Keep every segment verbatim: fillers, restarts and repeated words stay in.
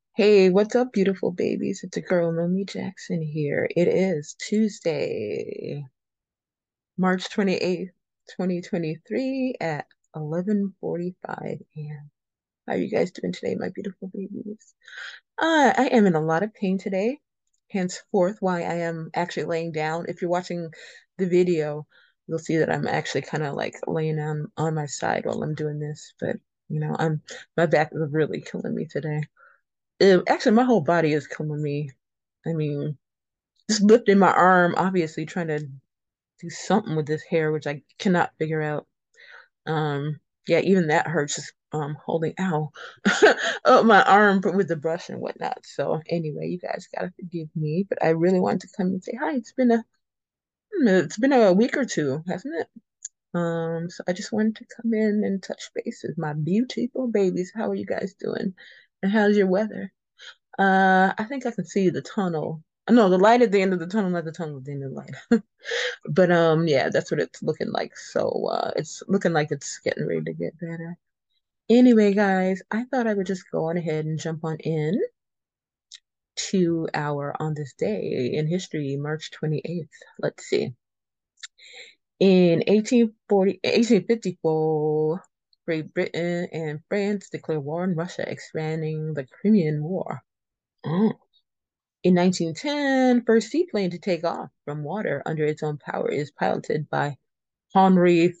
Hey, what's up, beautiful babies? It's a girl, Nomi Jackson here. It is Tuesday, March twenty-eighth, twenty twenty-three at eleven forty-five a m. How are you guys doing today, my beautiful babies? Uh, I am in a lot of pain today, henceforth why I am actually laying down. If you're watching the video, you'll see that I'm actually kind of like laying on on my side while I'm doing this. But you know, I'm my back is really killing me today. Uh, actually, my whole body is killing me. I mean, just lifting my arm, obviously trying to do something with this hair, which I cannot figure out. Um, yeah, even that hurts just um holding ow up my arm with the brush and whatnot. So anyway, you guys gotta forgive me, but I really wanted to come and say hi. It's been a hmm, it's been a week or two, hasn't it? Um, so I just wanted to come in and touch base with my beautiful babies. How are you guys doing? And how's your weather? Uh, I think I can see the tunnel. No, the light at the end of the tunnel, not the tunnel at the end of the light. But um, yeah, that's what it's looking like. So uh, it's looking like it's getting ready to get better. Anyway, guys, I thought I would just go on ahead and jump on in to our on this day in history, March twenty-eighth. Let's see. In eighteen forty, eighteen fifty-four, Great Britain and France declared war on Russia, expanding the Crimean War. Mm. In nineteen ten, first seaplane to take off from water under its own power is piloted by Henry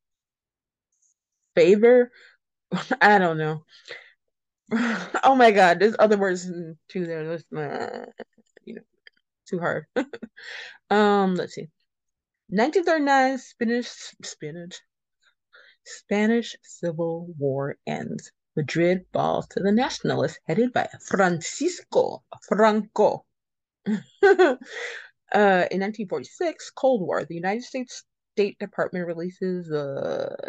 Faber. I don't know. Oh my God, there's other words too there. There's, uh, you know, too hard. Um, let's see. nineteen thirty-nine, Spanish, Spanish, Spanish Civil War ends. Madrid falls to the nationalists headed by Francisco Franco. Uh, in nineteen forty-six, Cold War, the United States State Department releases the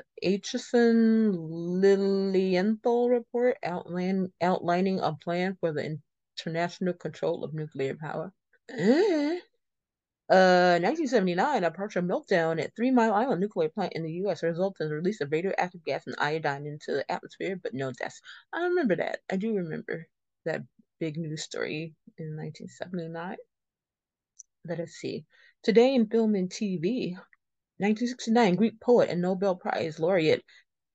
Aitchison-Lilienthal report outline, outlining a plan for the international control of nuclear power. Eh. Uh, nineteen seventy-nine, a partial meltdown at Three Mile Island nuclear plant in the U S results in the release of radioactive gas and iodine into the atmosphere, but no deaths. I remember that. I do remember that big news story in nineteen seventy-nine. Let us see. Today in film and T V, nineteen sixty-nine, Greek poet and Nobel Prize laureate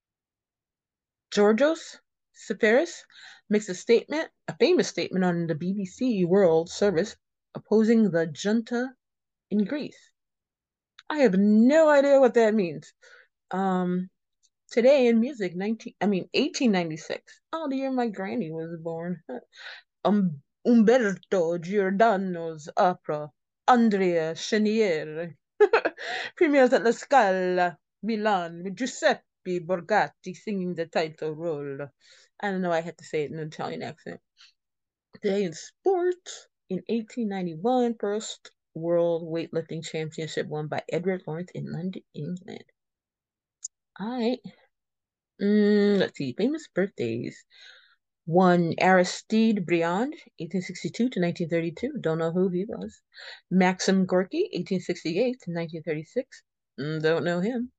Georgios Seferis makes a statement, a famous statement on the B B C World Service opposing the junta in Greece. I have no idea what that means. Um, today in music, nineteen, I mean eighteen ninety-six. Oh, the year my granny was born. Um, Umberto Giordano's opera Andrea Chenier premieres at La Scala, Milan, with Giuseppe Borgatti singing the title role. I don't know, I had to say it in an Italian accent. Today in sports, in eighteen ninety-one, first World Weightlifting Championship won by Edward Lawrence in London, England. All right. Mm, let's see, famous birthdays. One Aristide Briand, eighteen sixty-two to nineteen thirty-two. Don't know who he was. Maxim Gorky, eighteen sixty-eight to nineteen thirty-six. Mm, don't know him.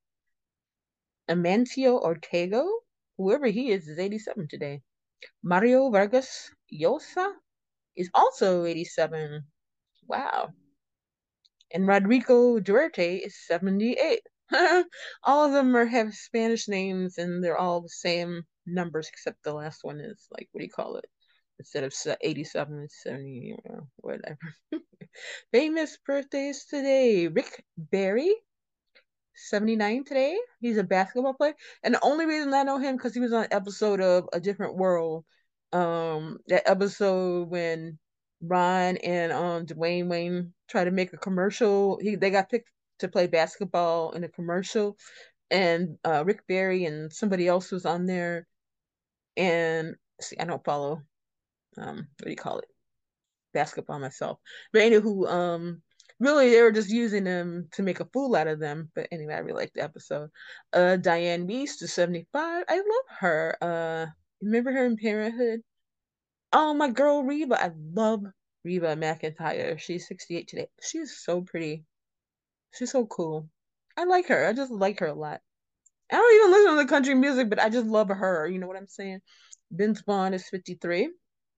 Amancio Ortega, whoever he is, is eighty-seven today. Mario Vargas Llosa is also eighty-seven. Wow. And Rodrigo Duarte is seventy-eight. All of them are have Spanish names and they're all the same numbers except the last one is like, what do you call it? Instead of eighty-seven, it's seventy, you know, whatever. Famous birthdays today. Rick Barry, seventy-nine today. He's a basketball player. And the only reason I know him because he was on an episode of A Different World. Um, that episode when Ron and um Dwayne Wayne try to make a commercial. He they got picked to play basketball in a commercial, and uh, Rick Barry and somebody else was on there. And see, I don't follow um what do you call it? Basketball myself. But anywho, um, really they were just using them to make a fool out of them. But anyway, I really liked the episode. Uh, Diane Beast is seventy-five. I love her. Uh, remember her in Parenthood? Oh, my girl Reba. I love Reba McEntire. She's sixty-eight today. She's so pretty. She's so cool. I like her. I just like her a lot. I don't even listen to the country music, but I just love her. You know what I'm saying? Vince Vaughn is fifty-three.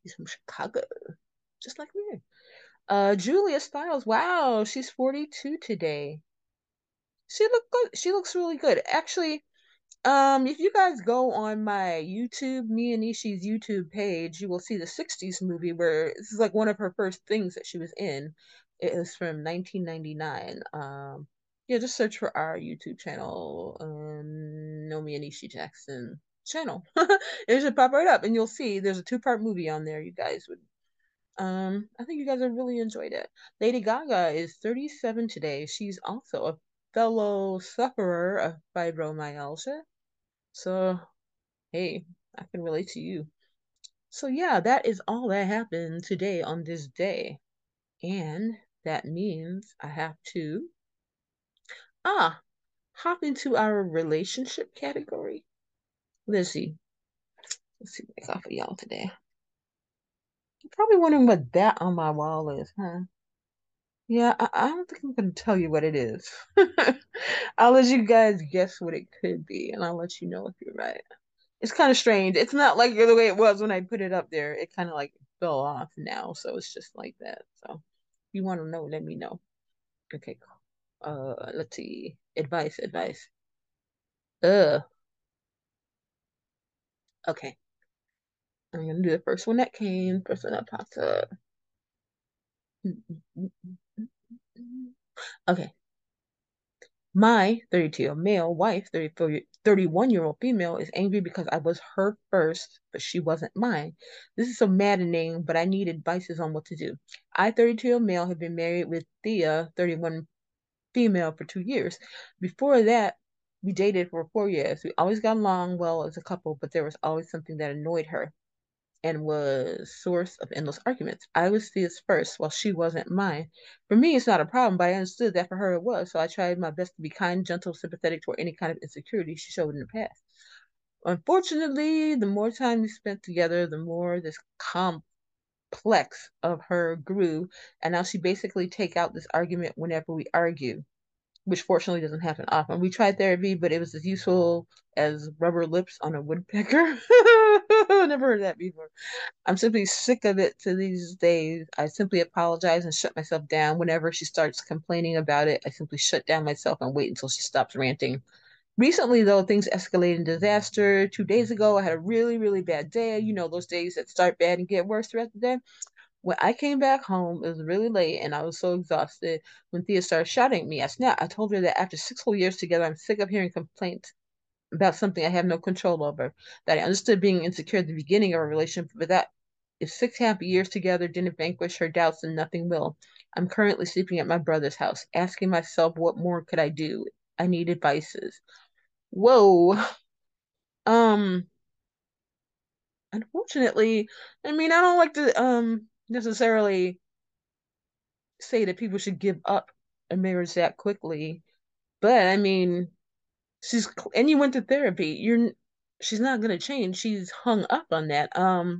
He's from Chicago, just like me. Uh, Julia Stiles. Wow, she's forty-two today. She look good. She looks really good. Actually, um, if you guys go on my YouTube, Mia Nishi's YouTube page, you will see the sixties movie where this is like one of her first things that she was in. It is from nineteen ninety-nine. Um, yeah, just search for our YouTube channel, um, No Mia Nishi Jackson channel. It should pop right up, and you'll see there's a two-part movie on there. You guys would, um, I think you guys have really enjoyed it. Lady Gaga is thirty-seven today. She's also a fellow sufferer of fibromyalgia. So, hey, I can relate to you. So, yeah, that is all that happened today on this day. And that means I have to, ah, hop into our relationship category. Let's see. Let's see what I got for y'all today. You're probably wondering what that on my wall is, huh? Yeah, I, I don't think I'm going to tell you what it is. I'll let you guys guess what it could be, and I'll let you know if you're right. It's kind of strange. It's not like the way it was when I put it up there. It kind of like fell off now, so it's just like that. So if you want to know, let me know. Okay, cool. Uh, let's see. Advice, advice. Uh, okay. I'm gonna do the first one that came, first one that popped up. Okay. My thirty-two-year-old male wife, thirty-four, thirty-one-year-old female, is angry because I was her first, but she wasn't mine. This is so maddening, but I need advices on what to do. I, thirty-two-year-old male, have been married with Thea, thirty-one female, for two years. Before that, we dated for four years. We always got along well as a couple, but there was always something that annoyed her and was source of endless arguments. I was Thea's first, while she wasn't mine. For me, it's not a problem, but I understood that for her it was. So I tried my best to be kind, gentle, sympathetic toward any kind of insecurity she showed in the past. Unfortunately, the more time we spent together, the more this complex of her grew, and now she basically take out this argument whenever we argue, which fortunately doesn't happen often. We tried therapy, but it was as useful as rubber lips on a woodpecker. Never heard that before. I'm simply sick of it to these days. I simply apologize and shut myself down. Whenever she starts complaining about it, I simply shut down myself and wait until she stops ranting. Recently, though, things escalated in disaster. Two days ago, I had a really, really bad day. You know, those days that start bad and get worse throughout the day. When I came back home, it was really late and I was so exhausted when Thea started shouting at me. I snapped. I told her that after six whole years together, I'm sick of hearing complaints about something I have no control over. That I understood being insecure at the beginning of our relationship, but that if six happy years together didn't vanquish her doubts, then nothing will. I'm currently sleeping at my brother's house, asking myself what more could I do? I need advices. Whoa. Um, unfortunately, I mean, I don't like to um necessarily say that people should give up a marriage that quickly, but I mean, she's and you went to therapy. You're she's not gonna change. She's hung up on that. Um,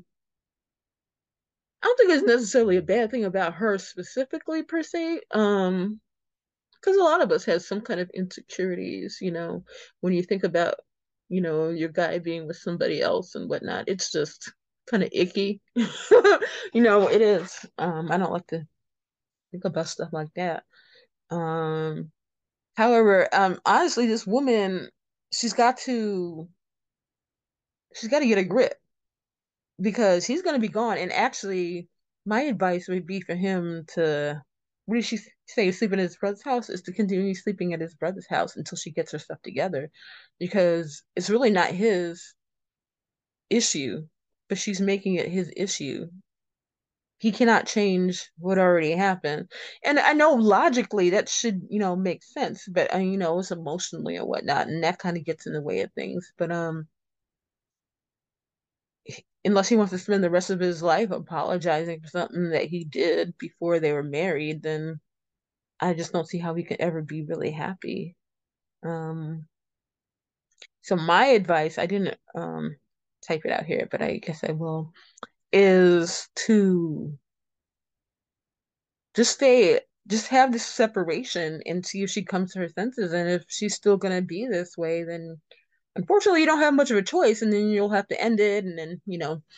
I don't think it's necessarily a bad thing about her specifically per se. Um, because a lot of us have some kind of insecurities, you know, when you think about, you know, your guy being with somebody else and whatnot. It's just kind of icky. You know, it is. Um, I don't like to think about stuff like that. Um, however, um, honestly, this woman, she's got to she's got to get a grip because he's going to be gone. And actually, my advice would be for him to, what did she say, sleeping at his brother's house? Is to continue sleeping at his brother's house until she gets her stuff together, because it's really not his issue, but she's making it his issue. He cannot change what already happened. And I know logically that should, you know, make sense, but uh, you know, it's emotionally or whatnot, and that kind of gets in the way of things. But um, unless he wants to spend the rest of his life apologizing for something that he did before they were married, then I just don't see how he could ever be really happy. Um, so my advice, I didn't um type it out here, but I guess I will, is to just stay, just have this separation and see if she comes to her senses. And if she's still gonna be this way, then unfortunately you don't have much of a choice, and then you'll have to end it, and then, you know,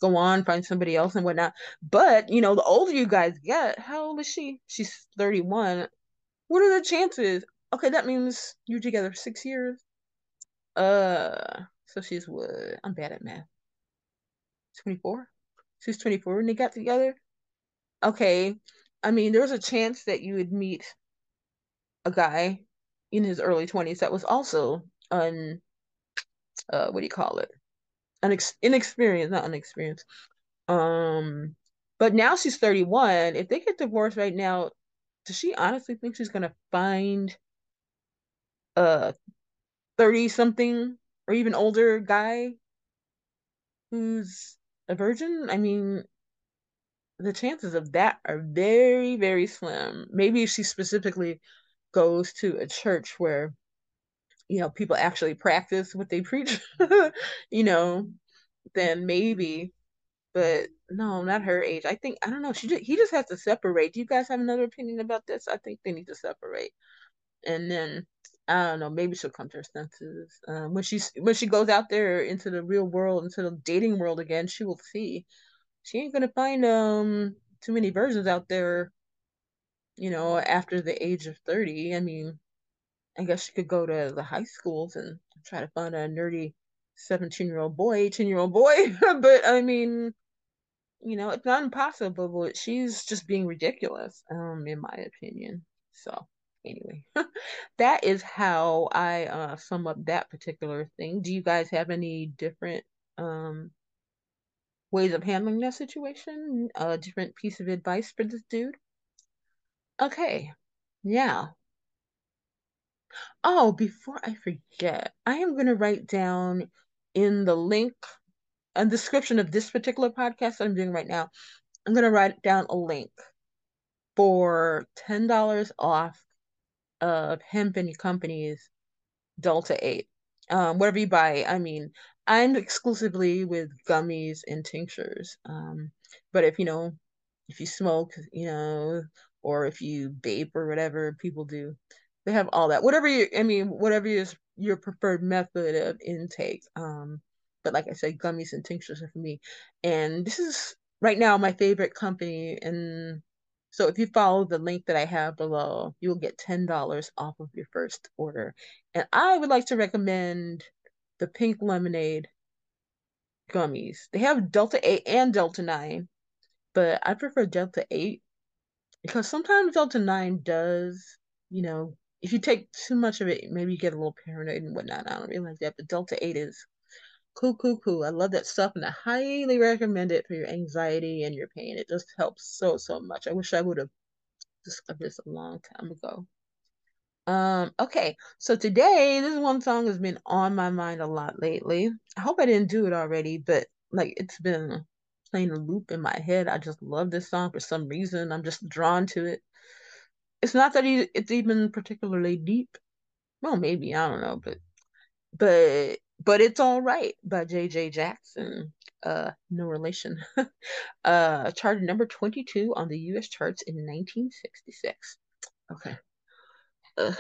go on, find somebody else and whatnot. But, you know, the older you guys get, how old is she? She's thirty-one. What are the chances? Okay, that means you're together six years. Uh, so she's what? I'm bad at math. twenty-four? She's twenty-four when they got together. Okay. I mean, there's a chance that you would meet a guy in his early twenties that was also un uh what do you call it? Unex inexperienced, not unexperienced. Um, but now she's thirty-one. If they get divorced right now, does she honestly think she's gonna find a thirty something or even older guy who's a virgin? I mean, the chances of that are very, very slim. Maybe if she specifically goes to a church where, you know, people actually practice what they preach, you know, then maybe. But no, not her age. I think I don't know. She just, he just has to separate. Do you guys have another opinion about this? I think they need to separate, and then I don't know. Maybe she'll come to her senses um, when she's when she goes out there into the real world, into the dating world again. She will see she ain't gonna find um too many versions out there. You know, after the age of thirty. I mean, I guess she could go to the high schools and try to find a nerdy seventeen year old boy, eighteen year old boy. But I mean, you know, it's not impossible, but she's just being ridiculous, um, in my opinion. So anyway, that is how I uh sum up that particular thing. Do you guys have any different um ways of handling that situation? A different piece of advice for this dude? Okay. Yeah. Oh, before I forget, I am going to write down in the link and description of this particular podcast that I'm doing right now. I'm going to write down a link for ten dollars off of Hemp and Company's Delta eight. Um, whatever you buy, I mean, I'm exclusively with gummies and tinctures. Um, but if you know, if you smoke, you know, or if you vape or whatever people do, they have all that. Whatever you, I mean, whatever is your preferred method of intake. Um, but like I said, gummies and tinctures are for me. And this is right now my favorite company. And so if you follow the link that I have below, you'll get ten dollars off of your first order. And I would like to recommend the pink lemonade gummies. They have Delta eight and Delta nine, but I prefer Delta eight because sometimes Delta nine does, you know, if you take too much of it, maybe you get a little paranoid and whatnot. I don't really like that, but Delta eight is cool, cool, cool. I love that stuff and I highly recommend it for your anxiety and your pain. It just helps so, so much. I wish I would have discovered this a long time ago. Um, okay, so today this one song has been on my mind a lot lately. I hope I didn't do it already, but like it's been playing a loop in my head. I just love this song for some reason. I'm just drawn to it. It's not that he, it's even particularly deep. Well, maybe, I don't know, but but but it's all right by J J Jackson. Uh, no relation. Uh, charted number twenty-two on the U S charts in nineteen sixty-six. Okay. Ugh.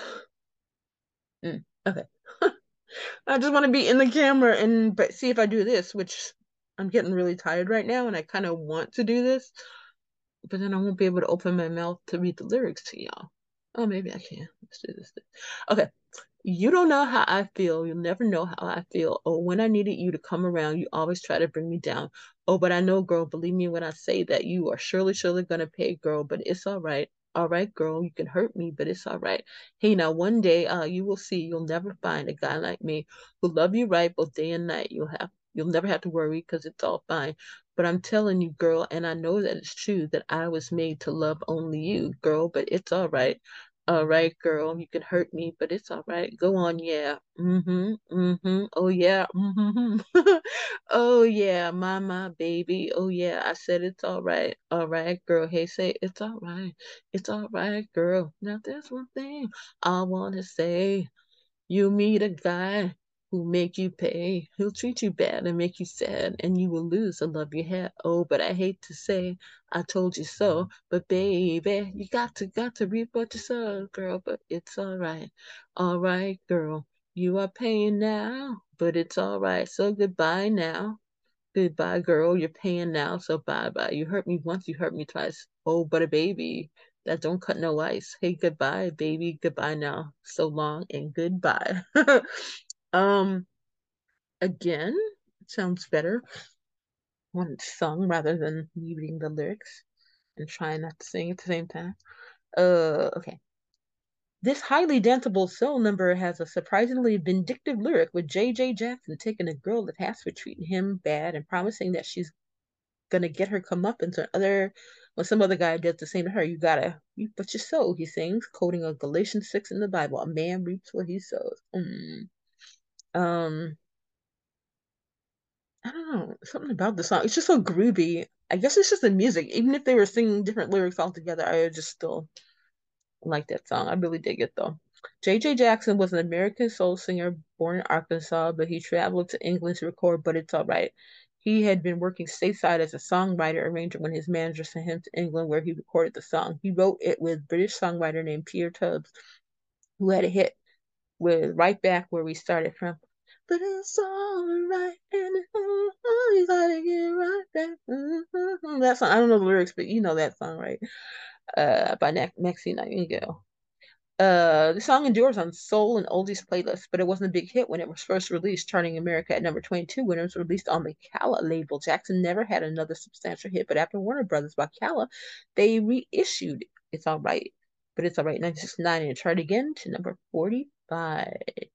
Mm, okay. I just want to be in the camera and but see if I do this, which I'm getting really tired right now, and I kind of want to do this, but then I won't be able to open my mouth to read the lyrics to y'all. Oh, maybe I can. Let's do this. Okay. You don't know how I feel. You'll never know how I feel. Oh, when I needed you to come around, you always try to bring me down. Oh, but I know, girl, believe me when I say that you are surely, surely gonna pay, girl, but it's all right. All right, girl, you can hurt me, but it's all right. Hey, now one day, uh, you will see you'll never find a guy like me who'll love you right both day and night. You'll have you'll never have to worry because it's all fine. But I'm telling you, girl, and I know that it's true that I was made to love only you, girl, but it's all right. All right, girl, you can hurt me, but it's all right. Go on, yeah. Mm-hmm. Mm-hmm. Oh yeah. Mm-hmm. Oh yeah, mama, baby. Oh yeah, I said it's all right. All right, girl. Hey, say it's all right. It's all right, girl. Now there's one thing I wanna say. You meet a guy who make you pay. He'll treat you bad and make you sad, and you will lose the love you had. Oh, but I hate to say, I told you so. But baby, you got to got to reap what you sow, girl. But it's all right, all right, girl. You are paying now, but it's all right. So goodbye now. Goodbye, girl. You're paying now, so bye bye. You hurt me once, you hurt me twice. Oh, but a baby that don't cut no ice. Hey, goodbye, baby. Goodbye now. So long and goodbye. Um, again, it sounds better when it's sung rather than me reading the lyrics and trying not to sing at the same time. Uh, okay. This highly danceable soul number has a surprisingly vindictive lyric with J J Jackson taking a girl that has for treating him bad and promising that she's gonna get her comeuppance or other when some other guy does the same to her. You gotta you but your soul, he sings, quoting a Galatians six in the Bible. A man reaps what he sows. Mm. Um, I don't know. Something about the song. It's just so groovy. I guess it's just the music. Even if they were singing different lyrics altogether, I would just still like that song. I really dig it though. J J Jackson was an American soul singer born in Arkansas, but he traveled to England to record, but it's all right. He had been working stateside as a songwriter arranger when his manager sent him to England where he recorded the song. He wrote it with British songwriter named Peter Tubbs, who had a hit with Right Back Where We Started From. But it's all right, and oh, you gotta get right back. Mm-hmm. That song, I don't know the lyrics, but you know that song, right? Uh, by ne Maxine Nightingale. Uh, the song endures on soul and oldies playlists, but it wasn't a big hit when it was first released, charting America at number twenty-two when it was released on the Calla label. Jackson never had another substantial hit, but after Warner Brothers bought Calla, they reissued It's All Right. But It's All Right nineteen sixty-nine and it charted again to number forty-five.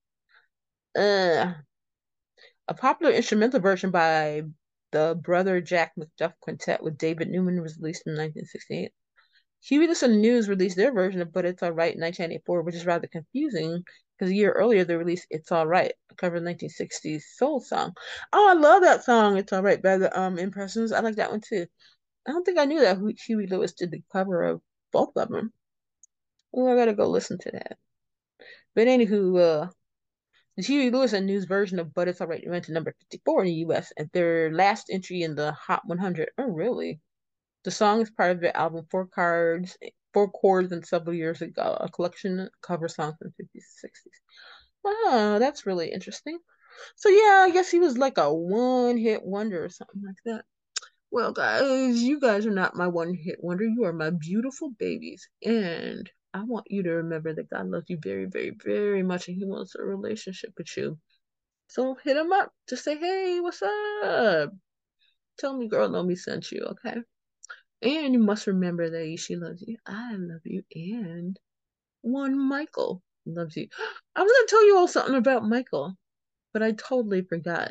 Uh, a popular instrumental version by the Brother Jack McDuff Quintet with David Newman was released in nineteen sixty-eight. Huey Lewis and News released their version of But It's All Right in nineteen eighty-four, which is rather confusing because a year earlier they released It's All Right, a cover of the nineteen sixties soul song. Oh, I love that song, It's All Right, by the um Impressions. I like that one too. I don't think I knew that Huey Lewis did the cover of both of them. Oh, I gotta go listen to that. But anywho, uh, the Huey Lewis and News version of But It's All Right went to number fifty-four in the U S and their last entry in the Hot one hundred. Oh, really? The song is part of the album Four Cards, Four Chords and several years ago, a collection of cover songs from the fifties and sixties. Wow, that's really interesting. So yeah, I guess he was like a one-hit wonder or something like that. Well, guys, you guys are not my one-hit wonder. You are my beautiful babies. And I want you to remember that God loves you very, very, very much and he wants a relationship with you. So hit him up. Just say, hey, what's up? Tell me girl know me sent you, okay? And you must remember that she loves you. I love you. And one Michael loves you. I was going to tell you all something about Michael, but I totally forgot.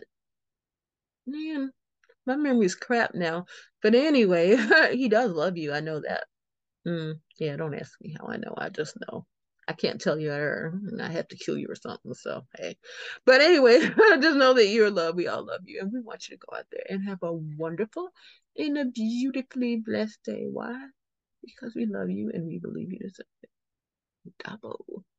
Man, my memory's crap now. But anyway, he does love you. I know that. Mm, yeah, don't ask me how I know. I just know. I can't tell you or I have to kill you or something. So, hey. But anyway, just know that you're loved. We all love you. And we want you to go out there and have a wonderful and a beautifully blessed day. Why? Because we love you and we believe you deserve it. Double.